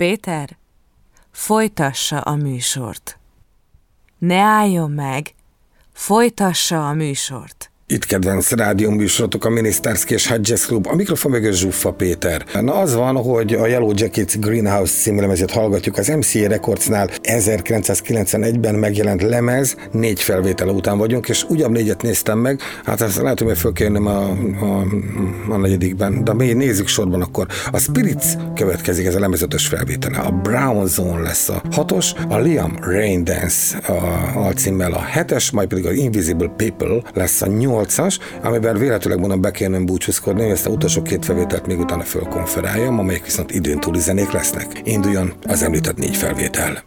Péter, folytassa a műsort. Ne álljon meg, folytassa a műsort. Itt kedvenc rádióműsorotok, a Minisztárszky és Hadjazz Klub, a mikrofon mögött Zsuffa Péter. Na az van, hogy a Yellow Jackets Greenhouse című lemezét hallgatjuk. Az MCA Recordsnál 1991-ben megjelent lemez, 4 felvétele után vagyunk, és ugyan 4-et néztem meg, hát azt lehet, hogy föl kell jönnöm a 4-ben, de még nézzük sorban akkor. A Spirits következik, ez a lemez 5-ös felvétele, a Brown Zone lesz a 6-os, a Liam Rain Dance alcímmel a 7-es, majd pedig az Invisible People lesz a 8-as, amiben véletlenül mondom, be kellene búcsúzkodni, hogy ezt a utolsó 2 felvételt még utána fölkonferáljam, amelyek viszont időn túli zenék lesznek. Induljon az említett 4 felvétel.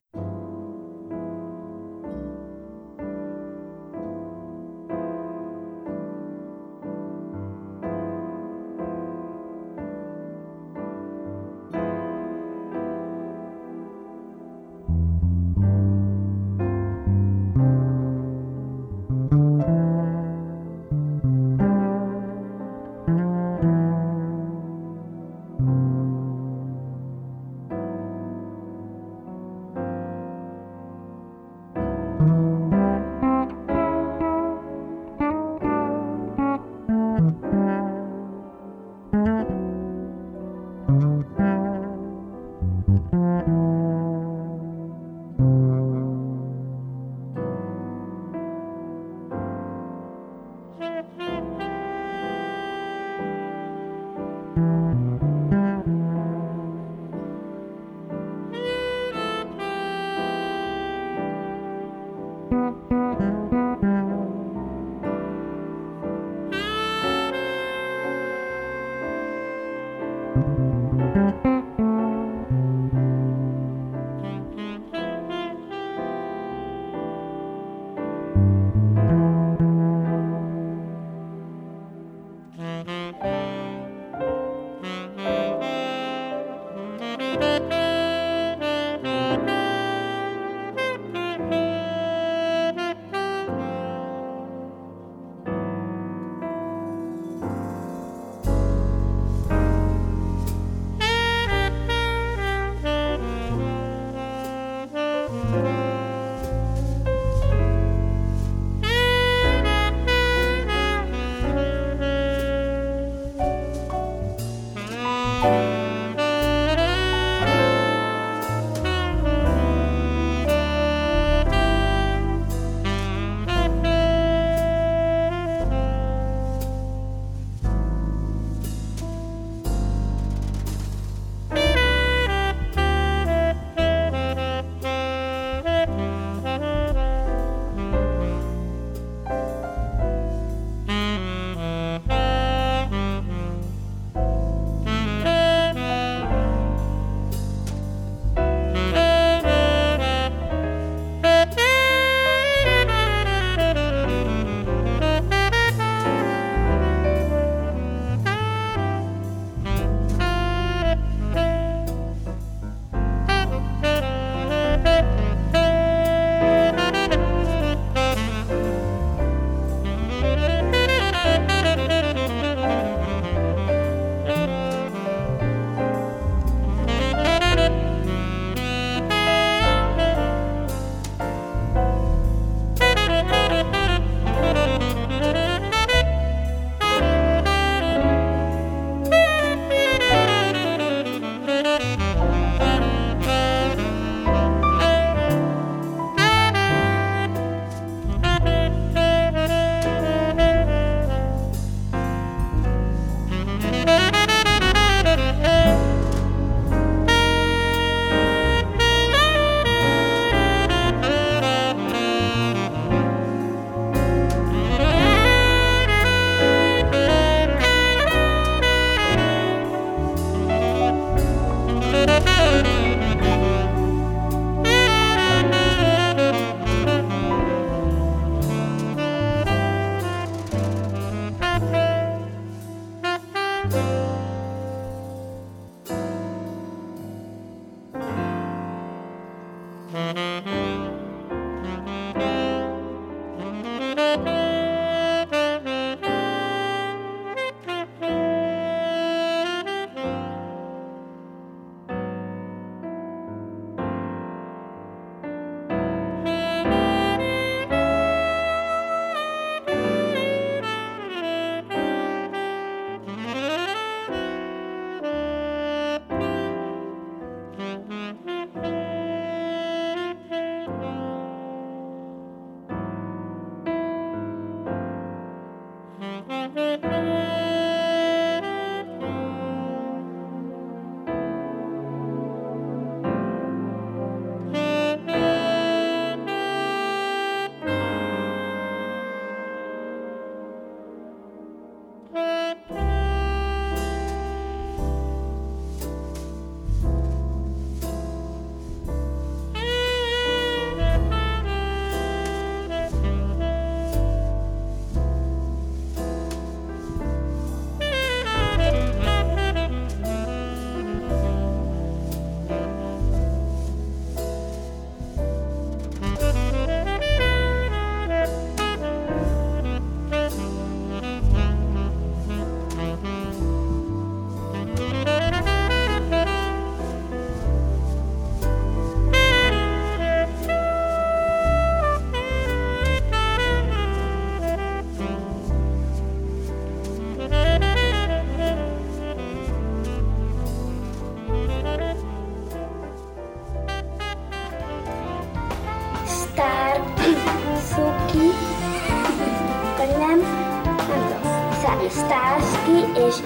Starsky és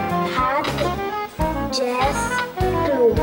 Hutch Jazz Club.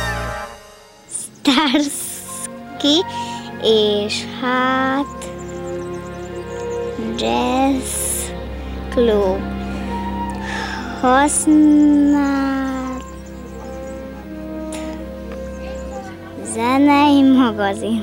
Starsky és hát Jazz Club. Használt zenei magazin.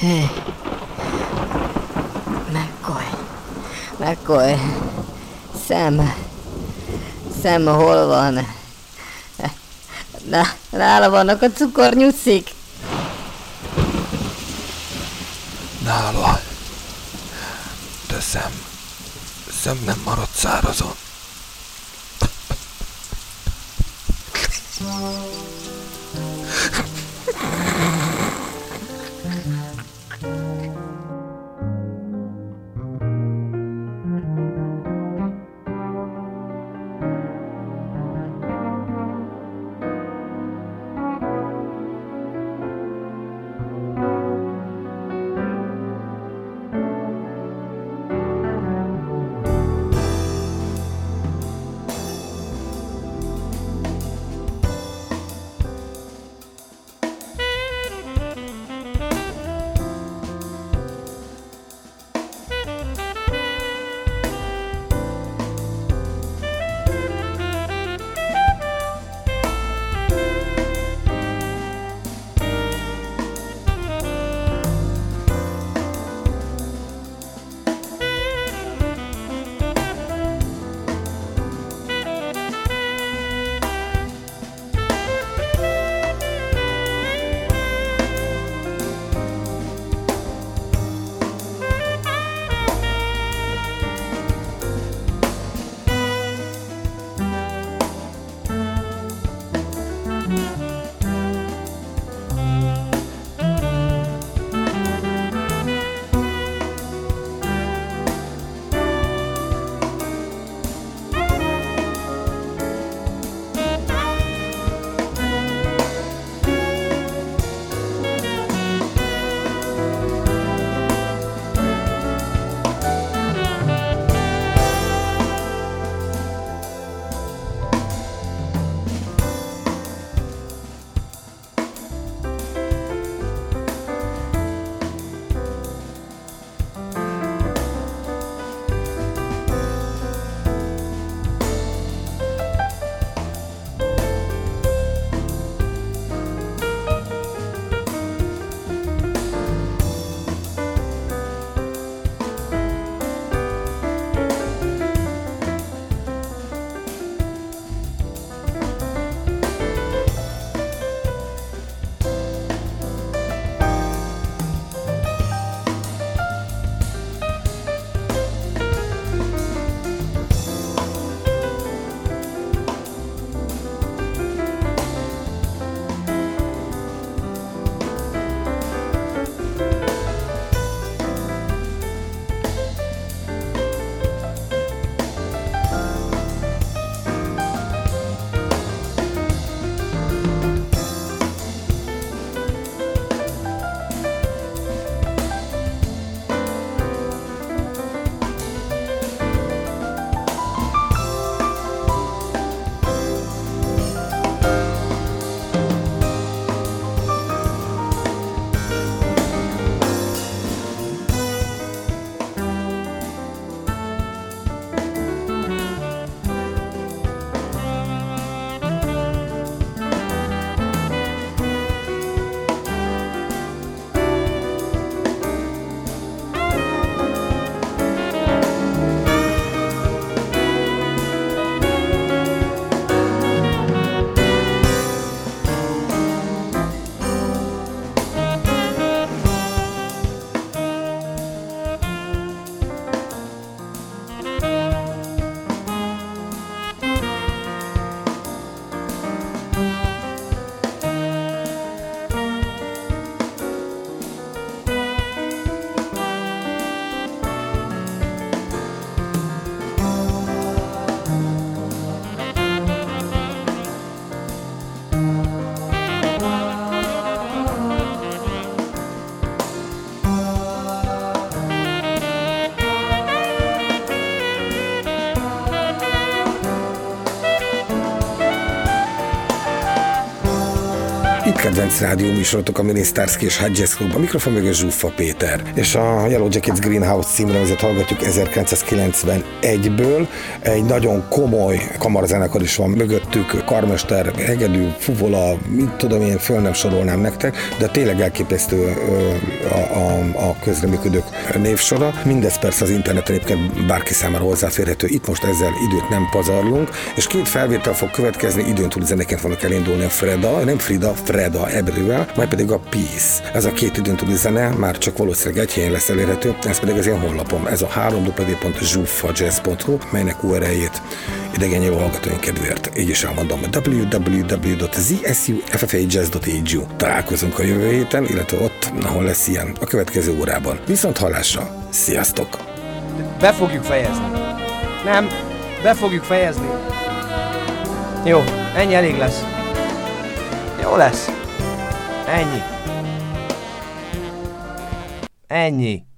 Hé, McCoy, Sam hol van? Nála vannak a cukornyuszik? Nála. De Sam nem maradt szárazon. kedvenc rádió műsorotok, a Minisztárszki és Hot Jazz Club, a mikrofon mögött Zsuffa Péter. És a Yellow Jackets Greenhouse címlemezetet hallgatjuk 1991-ből. Egy nagyon komoly kamarazenekar is van mögöttük, karmester, hegedű, fuvola, mit tudom én, föl nem sorolnám nektek, de tényleg elképesztő a közreműködők névsora. Mindez persze az interneten egyébként bárki számára hozzáférhető. Itt most ezzel időt nem pazarlunk, és 2 felvétel fog következni, időn túli zenéként fognak elindulni a Freda ebrővel, majd pedig a Peace. Ez a 2 időn túli zene már csak valószínűleg egy helyen lesz elérhető, ez pedig az én honlapom. Ez a www.zsuffajazz.hu, melynek URL-jét idegen nyelvű hallgatóink kedvéért így is elmondom, www.zsuffajazz.hu. Találkozunk a jövő héten, illetve ott, ahol lesz ilyen a következő órában. Viszont hallásra, sziasztok! Be fogjuk fejezni. Nem, be fogjuk fejezni. Jó, ennyi elég lesz. Jó lesz. Ennyi.